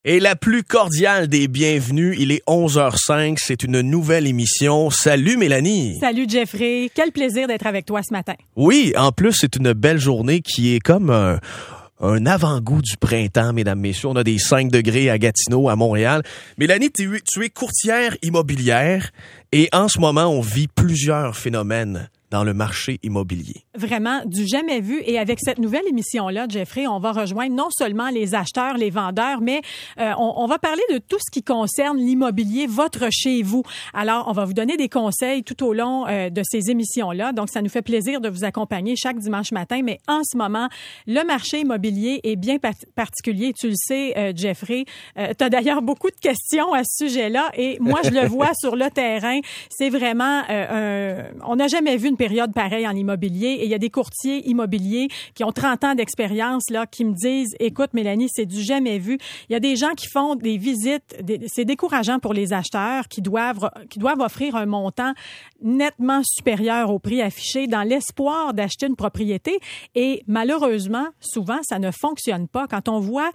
Et la plus cordiale des bienvenues, il est 11h05, c'est une nouvelle émission. Salut Mélanie! Salut Jeffrey, quel plaisir d'être avec toi ce matin. Oui, en plus c'est une belle journée qui est comme un avant-goût du printemps, mesdames, messieurs. On a des 5 degrés à Gatineau, à Montréal. Mélanie, tu es courtière immobilière et en ce moment, on vit plusieurs phénomènes dans le marché immobilier. Vraiment, du jamais vu. Et avec cette nouvelle émission-là, Jeffrey, on va rejoindre non seulement les acheteurs, les vendeurs, mais on va parler de tout ce qui concerne l'immobilier, votre chez vous. Alors, on va vous donner des conseils tout au long de ces émissions-là. Donc, ça nous fait plaisir de vous accompagner chaque dimanche matin. Mais en ce moment, le marché immobilier est bien particulier. Tu le sais, Jeffrey. Tu as d'ailleurs beaucoup de questions à ce sujet-là. Et moi, je le vois sur le terrain. C'est vraiment... on n'a jamais vu une période pareille en immobilier. Et il y a des courtiers immobiliers qui ont 30 ans d'expérience là qui me disent, écoute Mélanie, c'est du jamais vu. Il y a des gens qui font des visites, c'est décourageant pour les acheteurs qui doivent offrir un montant nettement supérieur au prix affiché dans l'espoir d'acheter une propriété. Et malheureusement, souvent, ça ne fonctionne pas. Quand on voit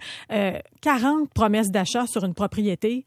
40 promesses d'achat sur une propriété,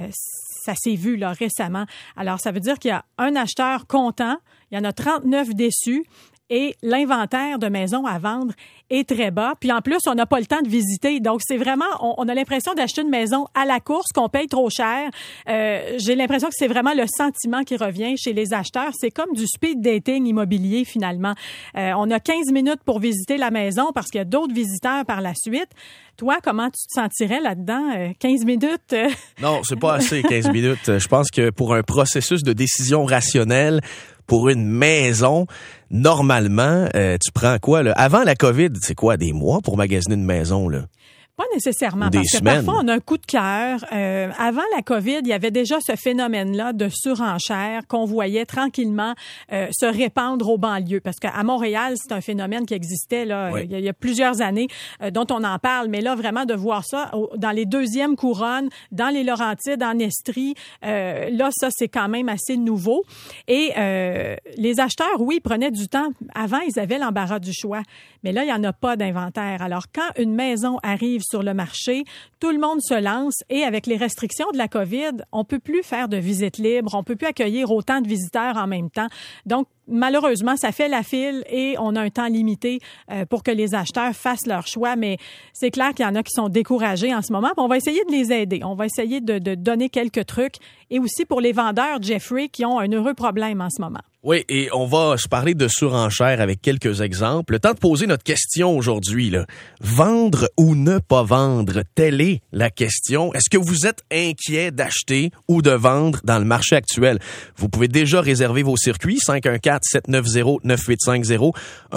ça s'est vu là récemment. Alors, ça veut dire qu'il y a un acheteur content, il y en a 39 déçus et l'inventaire de maisons à vendre est très bas. Puis en plus, on n'a pas le temps de visiter. Donc, c'est vraiment, on a l'impression d'acheter une maison à la course, qu'on paye trop cher. J'ai l'impression que c'est vraiment le sentiment qui revient chez les acheteurs. C'est comme du speed dating immobilier, finalement. On a 15 minutes pour visiter la maison parce qu'il y a d'autres visiteurs par la suite. Toi, comment tu te sentirais là-dedans? 15 minutes? Non, c'est pas assez, 15 minutes. Je pense que pour un processus de décision rationnelle, pour une maison, normalement, tu prends quoi, là? Avant la COVID, c'est quoi, des mois pour magasiner une maison, là? Pas nécessairement, parce que parfois, on a un coup de cœur. Avant la COVID, il y avait déjà ce phénomène-là de surenchère qu'on voyait tranquillement se répandre aux banlieues. Parce qu'à Montréal, c'est un phénomène qui existait là oui. il y a plusieurs années, dont on en parle. Mais là, vraiment, de voir ça dans les deuxièmes couronnes, dans les Laurentides, en Estrie, là, ça, c'est quand même assez nouveau. Et les acheteurs, oui, prenaient du temps. Avant, ils avaient l'embarras du choix. Mais là, il n'y en a pas d'inventaire. Alors, quand une maison arrive sur le marché, tout le monde se lance et avec les restrictions de la COVID, on peut plus faire de visites libres, on peut plus accueillir autant de visiteurs en même temps. Donc, malheureusement, ça fait la file et on a un temps limité pour que les acheteurs fassent leur choix. Mais c'est clair qu'il y en a qui sont découragés en ce moment. On va essayer de les aider. On va essayer de donner quelques trucs. Et aussi pour les vendeurs, Jeffrey, qui ont un heureux problème en ce moment. Oui, et on va se parler de surenchère avec quelques exemples. Le temps de poser notre question aujourd'hui, là. Vendre ou ne pas vendre? Telle est la question. Est-ce que vous êtes inquiet d'acheter ou de vendre dans le marché actuel? Vous pouvez déjà réserver vos circuits. 514-790-9850.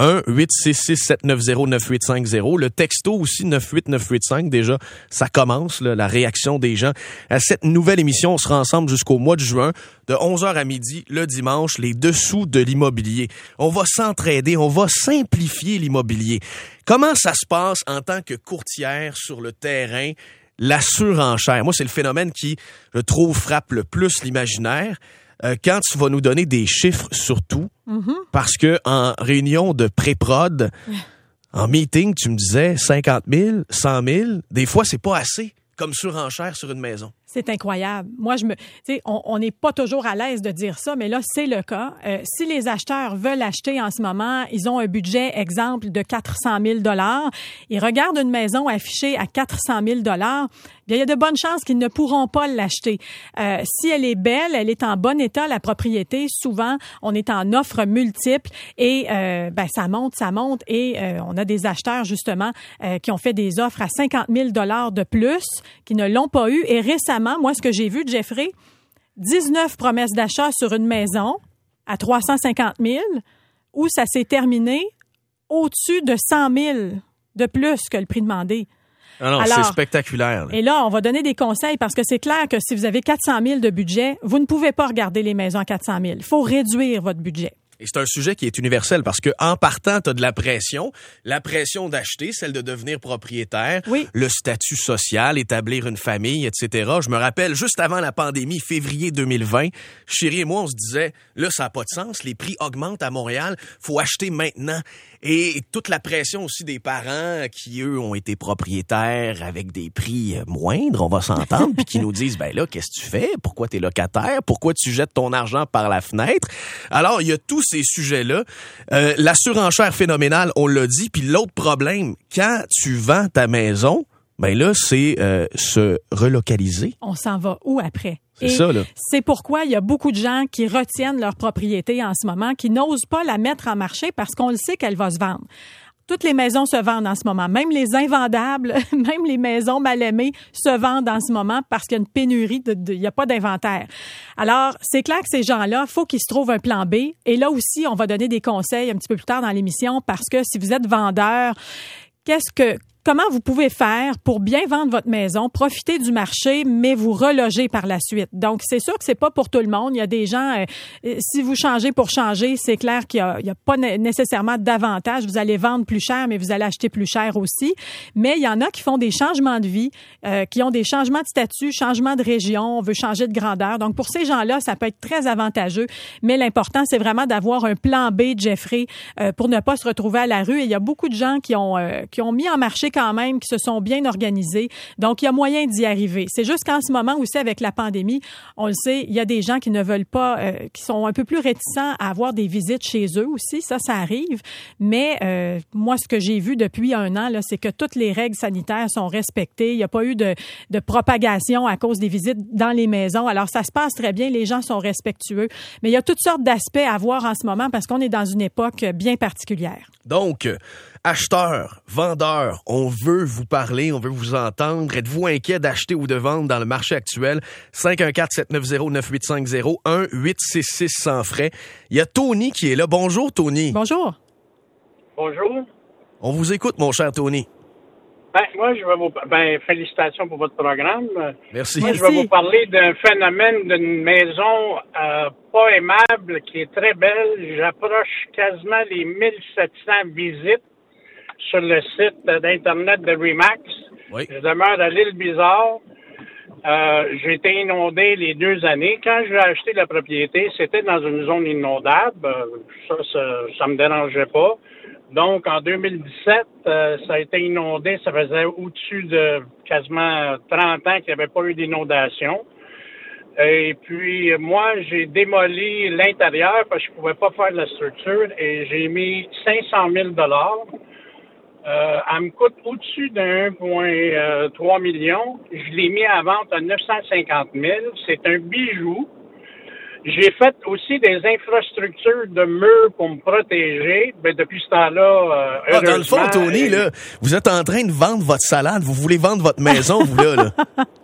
1-866-790-9850. Le texto aussi, 98985. Déjà, ça commence, là, la réaction des gens à cette nouvelle émission. On sera ensemble jusqu'au mois de juin, de 11h à midi, le dimanche, les dessous de l'immobilier. On va s'entraider, on va simplifier l'immobilier. Comment ça se passe en tant que courtière sur le terrain, la surenchère? Moi, c'est le phénomène qui, je trouve, frappe le plus l'imaginaire. Quand tu vas nous donner des chiffres surtout, parce que en réunion de pré-prod, en meeting, tu me disais 50 000, 100 000, des fois, c'est pas assez comme surenchère sur une maison. C'est incroyable. Moi, on n'est pas toujours à l'aise de dire ça, mais là, c'est le cas. Si les acheteurs veulent acheter en ce moment, ils ont un budget, exemple, de 400 000 $. Ils regardent une maison affichée à 400 000 $. Bien, il y a de bonnes chances qu'ils ne pourront pas l'acheter. Si elle est belle, elle est en bon état, la propriété, souvent, on est en offre multiple et ça monte et on a des acheteurs, justement, qui ont fait des offres à 50 000 $ de plus, qui ne l'ont pas eu. Et récemment, moi, ce que j'ai vu, Jeffrey, 19 promesses d'achat sur une maison à 350 000 où ça s'est terminé au-dessus de 100 000 de plus que le prix demandé. Alors, c'est spectaculaire. Et là, on va donner des conseils parce que c'est clair que si vous avez 400 000 de budget, vous ne pouvez pas regarder les maisons à 400 000. Il faut réduire votre budget. Et c'est un sujet qui est universel parce que en partant, tu as de la pression d'acheter, celle de devenir propriétaire, oui. Le statut social, établir une famille, etc. Je me rappelle, juste avant la pandémie, février 2020, chérie et moi, on se disait, là, ça n'a pas de sens, les prix augmentent à Montréal, faut acheter maintenant. Et toute la pression aussi des parents qui, eux, ont été propriétaires avec des prix moindres, on va s'entendre, puis qui nous disent, ben là, qu'est-ce que tu fais? Pourquoi tu es locataire? Pourquoi tu jettes ton argent par la fenêtre? Alors, il y a tous ces sujets-là. La surenchère phénoménale, on l'a dit, puis l'autre problème, quand tu vends ta maison, ben là, c'est se relocaliser. On s'en va où après? C'est ça, là. C'est pourquoi il y a beaucoup de gens qui retiennent leur propriété en ce moment, qui n'osent pas la mettre en marché parce qu'on le sait qu'elle va se vendre. Toutes les maisons se vendent en ce moment. Même les invendables, même les maisons mal aimées se vendent en ce moment parce qu'il y a une pénurie, il n'y a pas d'inventaire. Alors, c'est clair que ces gens-là, il faut qu'ils se trouvent un plan B. Et là aussi, on va donner des conseils un petit peu plus tard dans l'émission parce que si vous êtes vendeur, comment vous pouvez faire pour bien vendre votre maison, profiter du marché, mais vous reloger par la suite. Donc, c'est sûr que c'est pas pour tout le monde. Il y a des gens, si vous changez pour changer, c'est clair qu'il y a pas nécessairement d'avantage. Vous allez vendre plus cher, mais vous allez acheter plus cher aussi. Mais il y en a qui font des changements de vie, qui ont des changements de statut, changements de région, on veut changer de grandeur. Donc, pour ces gens-là, ça peut être très avantageux. Mais l'important, c'est vraiment d'avoir un plan B, Jeffrey, pour ne pas se retrouver à la rue. Et il y a beaucoup de gens qui ont mis en marché quand même, qui se sont bien organisés. Donc, il y a moyen d'y arriver. C'est juste qu'en ce moment aussi, avec la pandémie, on le sait, il y a des gens qui ne veulent pas, qui sont un peu plus réticents à avoir des visites chez eux aussi. Ça arrive. Mais moi, ce que j'ai vu depuis un an, là, c'est que toutes les règles sanitaires sont respectées. Il n'y a pas eu de propagation à cause des visites dans les maisons. Alors, ça se passe très bien. Les gens sont respectueux. Mais il y a toutes sortes d'aspects à voir en ce moment parce qu'on est dans une époque bien particulière. Donc, acheteurs, vendeurs, on veut vous parler, on veut vous entendre. Êtes-vous inquiet d'acheter ou de vendre dans le marché actuel? 514-790-9850, 1-866 sans frais. Il y a Tony qui est là. Bonjour, Tony. Bonjour. Bonjour. On vous écoute, mon cher Tony. Moi, je vais félicitations pour votre programme. Merci. Moi, je vais vous parler d'un phénomène d'une maison pas aimable qui est très belle. J'approche quasiment les 1700 visites sur le site d'Internet de Remax. Oui. Je demeure à l'île Bizarre. J'ai été inondé les 2 années. Quand j'ai acheté la propriété, c'était dans une zone inondable. Ça me dérangeait pas. Donc, en 2017, ça a été inondé. Ça faisait au-dessus de quasiment 30 ans qu'il n'y avait pas eu d'inondation. Et puis, moi, j'ai démoli l'intérieur parce que je ne pouvais pas faire de la structure et j'ai mis 500 000 elle me coûte au-dessus de 1,3 million. Je l'ai mis à vente à 950 000. C'est un bijou. J'ai fait aussi des infrastructures de murs pour me protéger. Depuis ce temps-là, dans le fond, Tony, là, vous êtes en train de vendre votre salade. Vous voulez vendre votre maison, vous, là.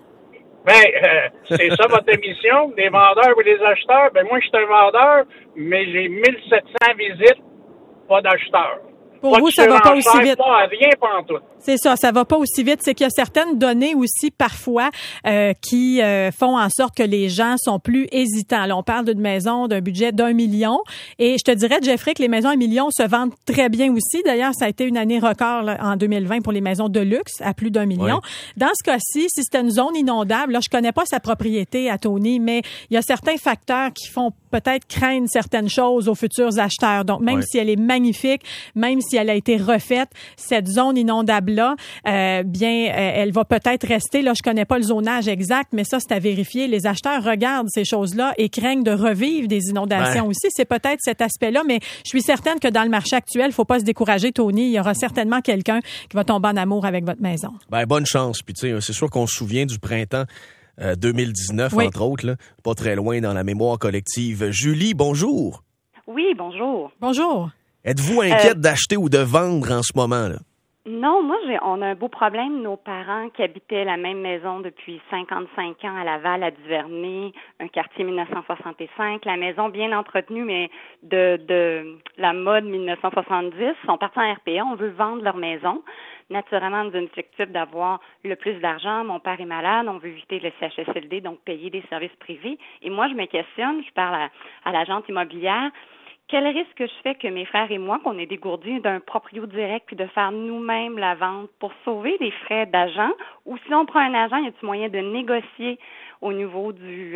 C'est ça votre émission, des vendeurs ou des acheteurs. Moi, je suis un vendeur, mais j'ai 1700 visites, pas d'acheteurs. Pour vous, ça va pas aussi vite. Pas rien pantoute. C'est ça va pas aussi vite. C'est qu'il y a certaines données aussi parfois qui font en sorte que les gens sont plus hésitants. Là, on parle d'une maison d'un budget d'1 million. Et je te dirais, Jeffrey, que les maisons à 1 million se vendent très bien aussi. D'ailleurs, ça a été une année record là, en 2020 pour les maisons de luxe à plus d'1 million. Ouais. Dans ce cas-ci, si c'était une zone inondable, là, je connais pas sa propriété à Tony, mais il y a certains facteurs qui font peut-être craindre certaines choses aux futurs acheteurs. Donc, même si elle est magnifique, même si elle a été refaite, cette zone inondable-là, elle va peut-être rester. Là, je connais pas le zonage exact, mais ça, c'est à vérifier. Les acheteurs regardent ces choses-là et craignent de revivre des inondations aussi. C'est peut-être cet aspect-là, mais je suis certaine que dans le marché actuel, faut pas se décourager, Tony. Il y aura certainement quelqu'un qui va tomber en amour avec votre maison. Bonne chance. Puis, tu sais, c'est sûr qu'on se souvient du printemps 2019, entre autres, là, pas très loin dans la mémoire collective. Julie, bonjour. Oui, bonjour. Bonjour. Êtes-vous inquiète d'acheter ou de vendre en ce moment, là? Non, on a un beau problème. Nos parents qui habitaient la même maison depuis 55 ans à Laval, à Duvernay, un quartier 1965, la maison bien entretenue, mais de la mode 1970, sont partis en RPA. On veut vendre leur maison. Naturellement, dans une objectif d'avoir le plus d'argent. Mon père est malade, on veut éviter le CHSLD, donc payer des services privés. Et moi, je me questionne, je parle à l'agente immobilière, quel risque je fais que mes frères et moi, qu'on est dégourdis d'un proprio direct puis de faire nous-mêmes la vente pour sauver des frais d'agent? Ou si on prend un agent, y a-t-il moyen de négocier au niveau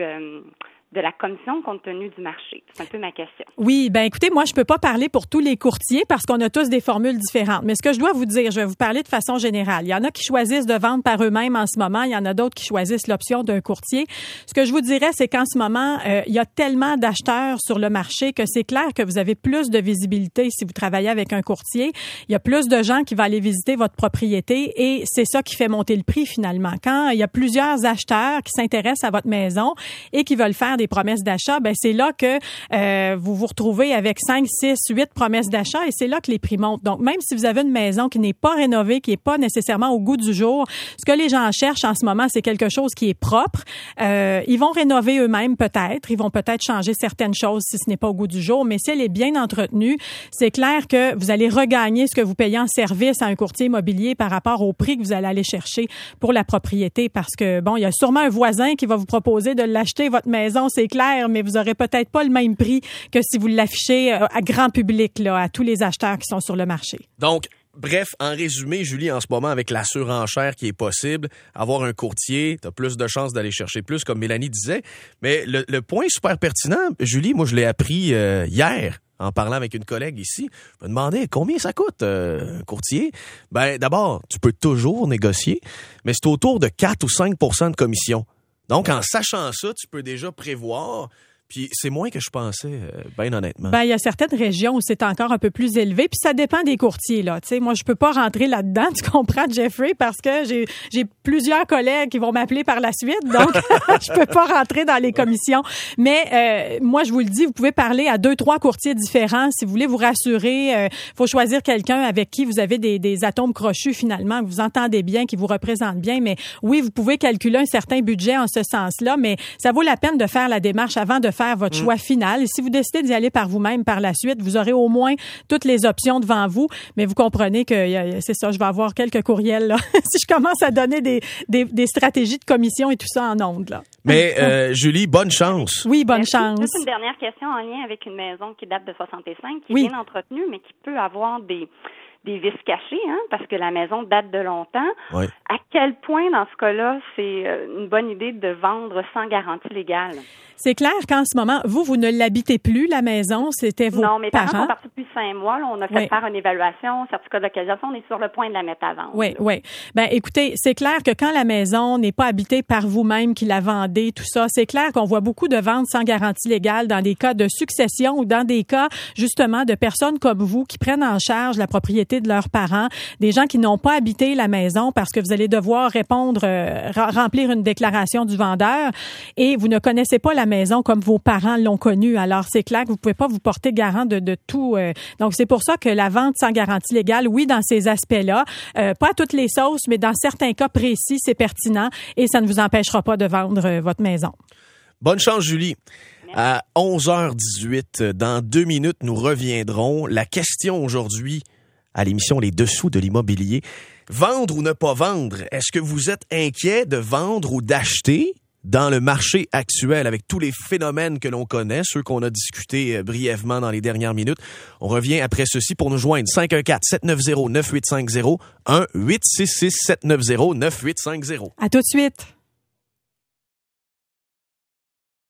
de la commission compte tenu du marché? C'est un peu ma question. Oui, ben écoutez, moi, je peux pas parler pour tous les courtiers parce qu'on a tous des formules différentes. Mais ce que je dois vous dire, je vais vous parler de façon générale. Il y en a qui choisissent de vendre par eux-mêmes en ce moment. Il y en a d'autres qui choisissent l'option d'un courtier. Ce que je vous dirais, c'est qu'en ce moment, il y a tellement d'acheteurs sur le marché que c'est clair que vous avez plus de visibilité si vous travaillez avec un courtier. Il y a plus de gens qui vont aller visiter votre propriété et c'est ça qui fait monter le prix finalement. Quand il y a plusieurs acheteurs qui s'intéressent à votre maison et qui veulent faire des promesses d'achat, ben c'est là que vous vous retrouvez avec 5, 6, 8 promesses d'achat et c'est là que les prix montent. Donc, même si vous avez une maison qui n'est pas rénovée, qui n'est pas nécessairement au goût du jour, ce que les gens cherchent en ce moment, c'est quelque chose qui est propre. Ils vont rénover eux-mêmes peut-être. Ils vont peut-être changer certaines choses si ce n'est pas au goût du jour, mais si elle est bien entretenue, c'est clair que vous allez regagner ce que vous payez en service à un courtier immobilier par rapport au prix que vous allez aller chercher pour la propriété parce que, bon, il y a sûrement un voisin qui va vous proposer de l'acheter, votre maison, c'est clair, mais vous aurez peut-être pas le même prix que si vous l'affichez à grand public, là, à tous les acheteurs qui sont sur le marché. Donc, bref, en résumé, Julie, en ce moment, avec la surenchère qui est possible, avoir un courtier, t'as plus de chances d'aller chercher plus, comme Mélanie disait. Mais le point super pertinent, Julie, moi, je l'ai appris hier en parlant avec une collègue ici. Je me demandais combien ça coûte un courtier. Ben, d'abord, tu peux toujours négocier, mais c'est autour de 4 ou 5 % de commission. Donc, en sachant ça, tu peux déjà prévoir. Puis c'est moins que je pensais, bien honnêtement. Ben, il y a certaines régions où c'est encore un peu plus élevé, puis ça dépend des courtiers, là. Tu sais, moi, je peux pas rentrer là-dedans, tu comprends, Jeffrey, parce que j'ai plusieurs collègues qui vont m'appeler par la suite, donc je peux pas rentrer dans les commissions. Mais moi, je vous le dis, vous pouvez parler à 2, 3 courtiers différents si vous voulez vous rassurer. Faut choisir quelqu'un avec qui vous avez des atomes crochus finalement, que vous entendez bien, qui vous représente bien. Mais oui, vous pouvez calculer un certain budget en ce sens-là, mais ça vaut la peine de faire la démarche avant de faire votre choix final. Et si vous décidez d'y aller par vous-même par la suite, vous aurez au moins toutes les options devant vous. Mais vous comprenez que c'est ça, je vais avoir quelques courriels là. Si je commence à donner des stratégies de commission et tout ça en ondes là. Mais Julie, bonne chance. Oui, bonne chance. Juste une dernière question en lien avec une maison qui date de 65, qui oui. est bien entretenue, mais qui peut avoir des vices cachés, hein, parce que la maison date de longtemps. Oui. À quel point, dans ce cas-là, c'est une bonne idée de vendre sans garantie légale? C'est clair qu'en ce moment, vous ne l'habitez plus, la maison, c'était vos parents. Non, mes parents sont partis depuis 5 mois. Là, on a fait faire une évaluation, certificat de localisation. On est sur le point de la mettre à vendre. Oui, oui. Ben, écoutez, c'est clair que quand la maison n'est pas habitée par vous-même qui la vendez, tout ça, c'est clair qu'on voit beaucoup de ventes sans garantie légale dans des cas de succession ou dans des cas, justement, de personnes comme vous qui prennent en charge la propriété de leurs parents, des gens qui n'ont pas habité la maison parce que vous allez devoir remplir une déclaration du vendeur et vous ne connaissez pas la maison comme vos parents l'ont connue. Alors, c'est clair que vous pouvez pas vous porter garant de tout. Donc, c'est pour ça que la vente sans garantie légale, oui, dans ces aspects-là, pas à toutes les sauces, mais dans certains cas précis, c'est pertinent et ça ne vous empêchera pas de vendre votre maison. Bonne chance, Julie. À 11h18, dans 2 minutes, nous reviendrons. La question aujourd'hui à l'émission Les Dessous de l'immobilier. Vendre ou ne pas vendre? Est-ce que vous êtes inquiet de vendre ou d'acheter dans le marché actuel avec tous les phénomènes que l'on connaît, ceux qu'on a discutés brièvement dans les dernières minutes? On revient après ceci pour nous joindre. 514-790-9850, 1-866-790-9850. À tout de suite.